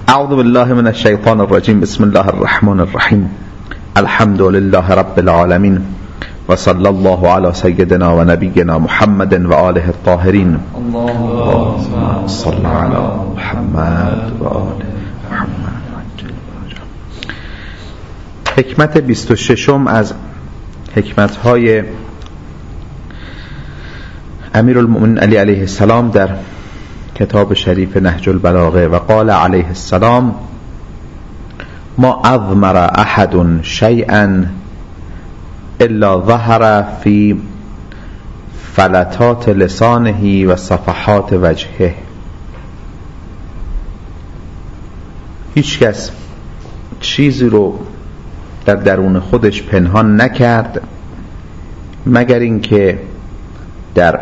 اعوذ بالله من الشیطان الرجیم. بسم الله الرحمن الرحیم. الحمد لله رب العالمین و صلی الله علی سیدنا و نبینا محمد و آله الطاهرین. اللهم صل علی محمد و آل محمد. حکمت 26 از حکمت‌های امیرالمؤمنین علی علیه السلام در کتاب شریف نهج البلاغه: و قال علیه السلام: ما اضمر احد شیئا الا ظهر فی فلتات لسانه و صفحات وجهه. هیچ کس چیزی رو در درون خودش پنهان نکرد مگر اینکه در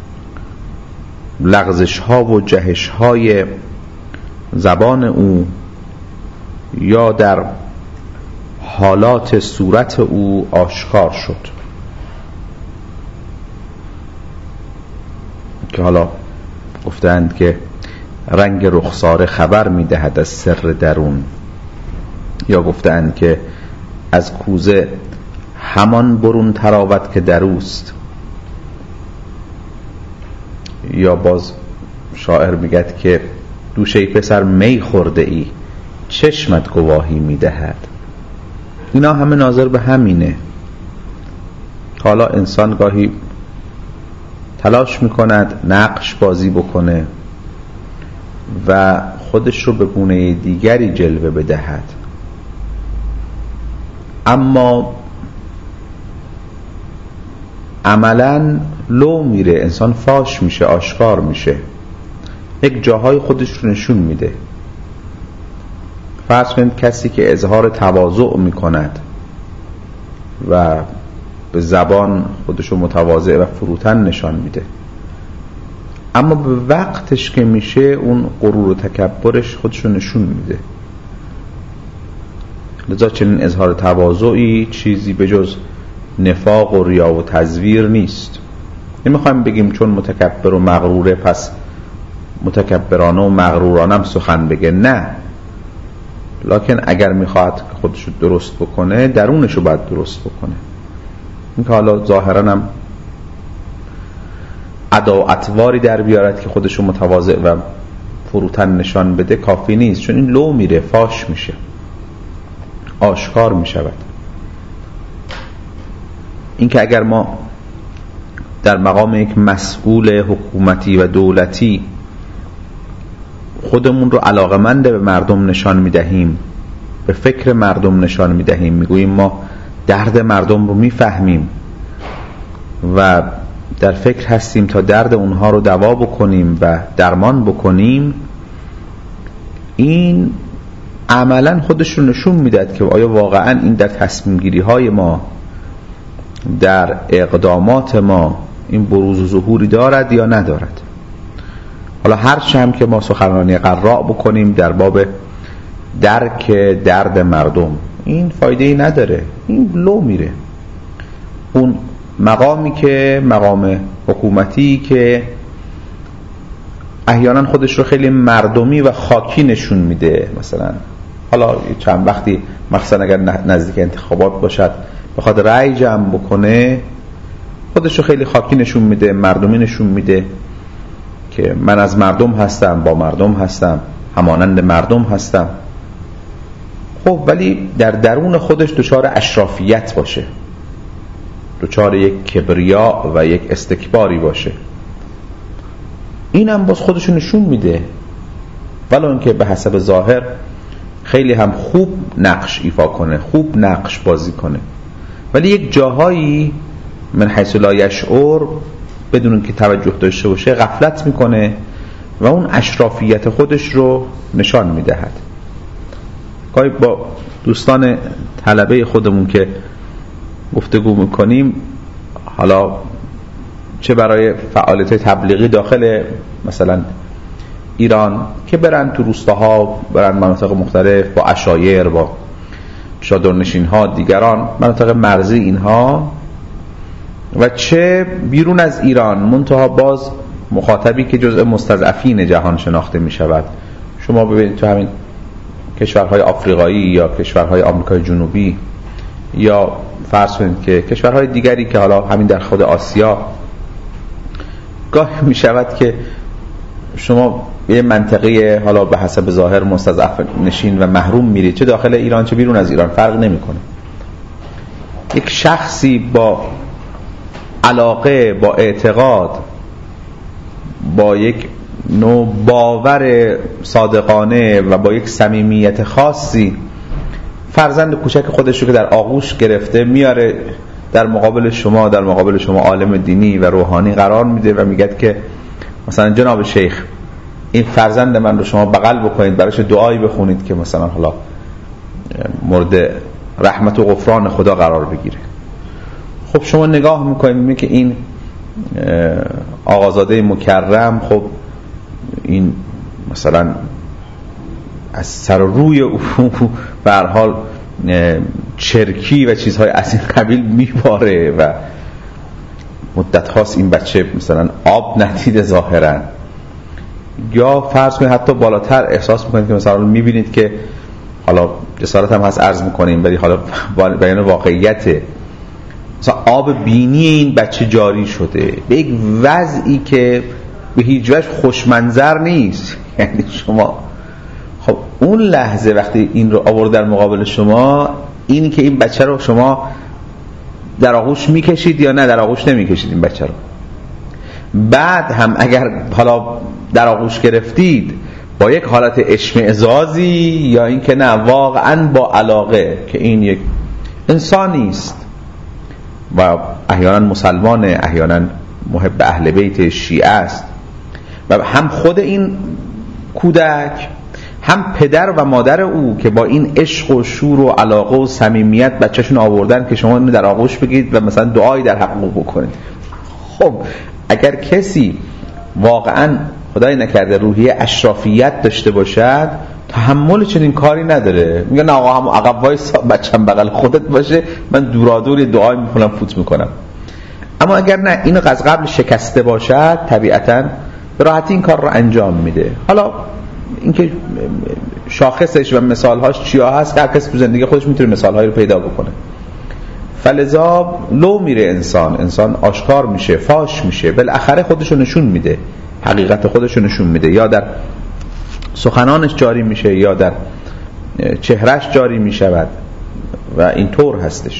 لغزش ها و جهش های زبان او یا در حالات صورت او آشکار شد، که حالا گفتند که رنگ رخساره خبر میدهد از سر درون، یا گفتند که از کوزه همان برون تراوت که در اوست، یا باز شاعر میگد که دوشه پسر می خورده ای چشمت گواهی میدهد. اینا همه ناظر به همینه. حالا انسان گاهی تلاش میکند نقش بازی بکنه و خودش رو به گونه دیگری جلوه بدهد، اما عملاً لو میره، انسان فاش میشه، آشکار میشه، یک جاهای خودش رو نشون میده. فرض کنید کسی که اظهار تواضع میکند و به زبان خودش رو متواضع و فروتن نشان میده، اما به وقتش که میشه اون غرور و تکبرش خودش رو نشون میده. لذا چنین اظهار تواضعی چیزی به جز نفاق و ریا و تزویر نیست. نمیخوایم بگیم چون متکبر و مغروره پس متکبرانه و مغرورانه هم سخن بگه، نه، لکن اگر میخواد که خودشو درست بکنه درونشو باید درست بکنه. این که حالا ظاهرا هم ادا و اطواری در بیارد که خودشو متواضع و فروتن نشان بده کافی نیست، چون این لو میره، فاش میشه، آشکار میشود. این که اگر ما در مقام یک مسئول حکومتی و دولتی خودمون رو علاقمند به مردم نشان میدهیم، به فکر مردم نشان میدهیم، میگوییم ما درد مردم رو میفهمیم و در فکر هستیم تا درد اونها رو دوا بکنیم و درمان بکنیم، این عملا خودش رو نشون میدهد که آیا واقعا این در تصمیم گیری های ما، در اقدامات ما این بروز و ظهوری دارد یا ندارد. حالا هر چند که ما سخنرانی قراء بکنیم در باب درک درد مردم، این فایده‌ای نداره، این لو میره. اون مقامی که مقام حکومتی که احیانا خودش رو خیلی مردمی و خاکی نشون میده، مثلا حالا چند وقتی مثلا اگر نزدیک انتخابات باشد بخواد رأی جمع بکنه، خودش رو خیلی خاکی نشون میده، مردمی نشون میده که من از مردم هستم، با مردم هستم، همانند مردم هستم. خب ولی در درون خودش دچار اشرافیت باشه، دچار یک کبریا و یک استکباری باشه، اینم باز خودشو نشون میده، ولو اینکه به حسب ظاهر خیلی هم خوب نقش ایفا کنه، خوب نقش بازی کنه، ولی یک جاهایی من حیث لا یشعر بدون اینکه توجه داشته باشه غفلت میکنه و اون اشرافیت خودش رو نشان میدهد. گاهی با دوستان طلبه خودمون که گفتگو میکنیم، حالا چه برای فعالیت تبلیغی داخل مثلا ایران که برن تو روستاها، برن مناطق مختلف با عشایر، با چادرنشین ها، دیگران مناطق مرزی اینها، و چه بیرون از ایران، منتها باز مخاطبی که جزء مستضعفین جهان شناخته می شود. شما ببینید تو همین کشورهای آفریقایی یا کشورهای آمریکای جنوبی یا فرض کنید که کشورهای دیگری که حالا همین در خود آسیا، گاهی می شود که شما یه منطقه حالا به حسب ظاهر مستضعف نشین و محروم میرید، چه داخل ایران چه بیرون از ایران فرق نمیکنه. یک شخصی با علاقه، با اعتقاد، با یک نوع باور صادقانه و با یک صمیمیت خاصی فرزند کوچک خودش رو که در آغوش گرفته میاره در مقابل شما عالم دینی و روحانی قرار میده و میگه که مثلا جناب شیخ این فرزند من رو شما بغل بکنید، براش دعایی بخونید که مثلا حالا مورد رحمت و غفران خدا قرار بگیره. خب شما نگاه میکنید میبینید که این آقازاده مکرم، خب این مثلا از سر و روی او به هر حال چرکی و چیزهای از این قبیل میباره و مدت هاست این بچه مثلا آب ندیده ظاهرا، یا فرض کنید حتی بالاتر احساس میکنید که مثلا میبینید که حالا جسارت هم هست عرض میکنیم ولی حالا بیان واقعیت، مثلا آب بینی این بچه جاری شده به یک وضعی که به هیچ وجه خوشمنظر نیست. یعنی شما خب اون لحظه وقتی این رو آورد در مقابل شما، اینی که این بچه رو شما در آغوش میکشید یا نه در آغوش نمیکشید این بچه رو، بعد هم اگر حالا در آغوش گرفتید با یک حالت اشمئزازی یا این که نه واقعا با علاقه که این یک انسانی است و احیانا مسلمانه، احیانا محب اهل بیت شیعه است، و هم خود این کودک هم پدر و مادر او که با این عشق و شور و علاقه و صمیمیت بچه‌شون آوردن که شما اینو در آغوش بگیرید و مثلا دعایی در حق او بکنید. خب اگر کسی واقعا خدای نکرده روحیه اشرافیت داشته باشد تحمل چنین کاری نداره، میگه نه آقا هم عقب وایسا بچه‌م بغل خودت باشه من دورادور دعای میکنم فوت میکنم. اما اگر نه اینو از قبل شکسته باشد طبیعتاً به راحتی این کار رو انجام میده. حالا اینکه شاخصش و مثالهاش چیا هست هر کسی تو زندگی خودش میتونه مثالهایی رو پیدا بکنه. فلذا لو میره انسان آشکار میشه، فاش میشه، بالاخره خودشو نشون میده، حقیقت خودشو نشون میده، یا در سخنانش جاری میشه یا در چهرهش جاری میشود و اینطور هستش.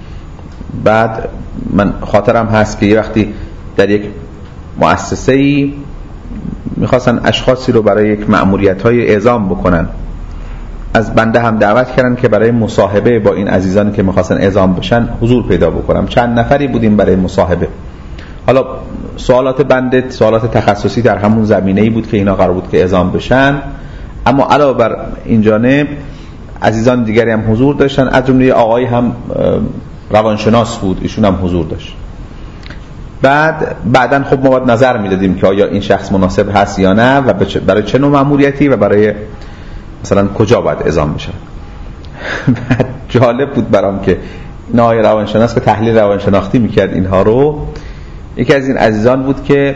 بعد من خاطرم هست که یه وقتی در یک مؤسسه‌ای میخواستن اشخاصی رو برای یک مأموریت‌های اعزام بکنن، از بنده هم دعوت کردن که برای مصاحبه با این عزیزانی که میخواستن اعزام بشن حضور پیدا بکنم. چند نفری بودیم برای مصاحبه. حالا سوالات بنده سوالات تخصصی در همون زمینه‌ای بود که اینا قرار بود که اعزام بشن، اما علاوه بر این جانب عزیزان دیگری هم حضور داشتن، از جمله آقای هم روانشناس بود، ایشون هم حضور داشت. بعدن خب ما باید نظر میدادیم که آیا این شخص مناسب هست یا نه و برای چه نوع مأموریتی و برای مثلا کجا باید اعزام بشه. بعد جالب بود برام که این آقای روانشناس که تحلیل روانشناختی میکرد اینها رو، یکی از این عزیزان بود که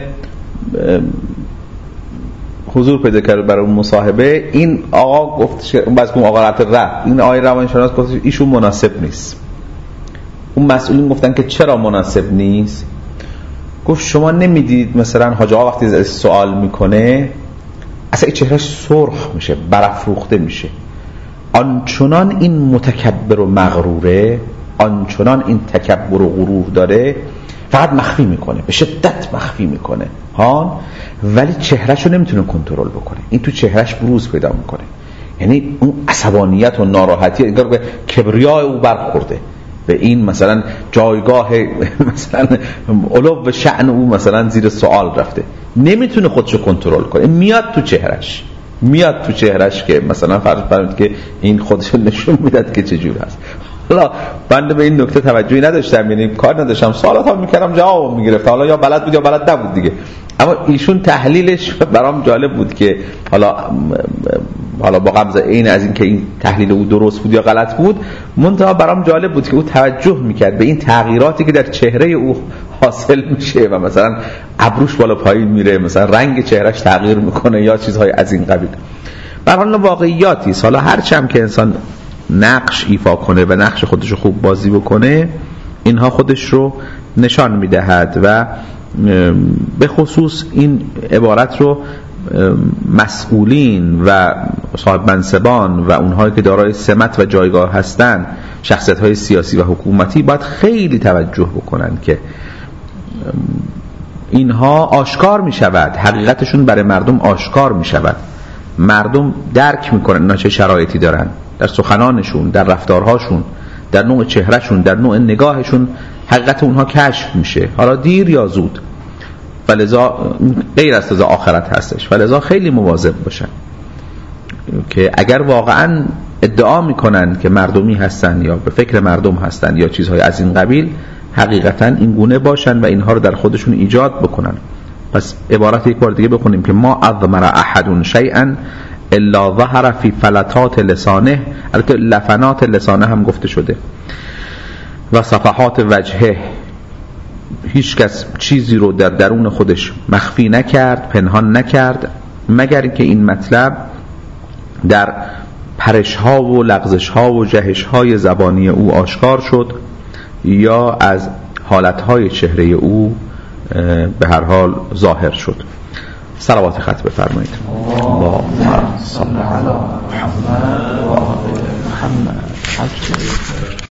حضور پیدا کرد برای مصاحبه. این آقا گفت که اون بعد آقا رفت، این آقای روانشناس گفت ایشون مناسب نیست. اون مسئولین گفتن که چرا مناسب نیست؟ گفت شما نمیدید مثلا حاج آقا وقتی از سوال میکنه اصلا چهرهش سرخ میشه، برافروخته میشه، آنچنان این متکبر و مغروره، آنچنان این تکبر و غرور داره، فقط مخفی میکنه، به شدت مخفی میکنه ولی چهرهشو نمیتونه کنترل بکنه، این تو چهرهش بروز پیدا میکنه. یعنی اون عصبانیت و ناراحتی انگار به کبریای او برخورده، به این مثلا جایگاه مثلا علو شأن او مثلا زیر سوال رفته، نمیتونه خودشو کنترل کنه، میاد تو چهرهش که مثلا فرض کنید که این خودشو نشون میداد که چجور هست. حالا بنده به این نکته توجهی نداشتم، یعنی کار نداشتم، سوالات هم میکردم جواب میگرفت، حالا یا بلد بود یا بلد نبود دیگه. اما ایشون تحلیلش برام جالب بود که حالا با غمزه این از این که این تحلیل او درست بود یا غلط بود، منتها برام جالب بود که او توجه میکرد به این تغییراتی که در چهره او حاصل میشه و مثلا ابروش بالا پایین میره، مثلا رنگ چهرهش تغییر میکنه یا چیزهای از این قبیل. در حال واقعیاتی. حالا هرچند که انسان نقش ایفا کنه و نقش خودش رو خوب بازی بکنه، اینها خودش رو نشان میدهد و به خصوص این عبارت رو مسئولین و صاحب منصبان و اونهایی که دارای سمت و جایگاه هستند، شخصیت‌های سیاسی و حکومتی، باید خیلی توجه بکنن که اینها آشکار می شود، حقیقتشون برای مردم آشکار می شود. مردم درک می کنن اینا چه شرایطی دارن، در سخنانشون، در رفتارهاشون، در نوع چهرهشون، در نوع نگاهشون حقیقت اونها کشف میشه، حالا دیر یا زود. فلذا غیر از تازه آخرت هستش، فلذا خیلی مواظب باشن که اگر واقعا ادعا میکنن که مردمی هستن یا به فکر مردم هستن یا چیزهای از این قبیل، حقیقتا این گونه باشن و اینها رو در خودشون ایجاد بکنن. پس عبارت یک بار دیگه بخونیم که ما اضمر احد شیئا الا ظهر فی فلتات لسانه، البته لفنات لسانه هم گفته شده، و صفحات وجهه. هیچ کس چیزی رو در درون خودش مخفی نکرد، پنهان نکرد، مگر اینکه این مطلب در پرش ها و لغزش ها و جهش های زبانی او آشکار شد یا از حالت های چهره او به هر حال ظاهر شد. صلوات ختم بفرمایید. اللهم صل علی محمد و آل محمد.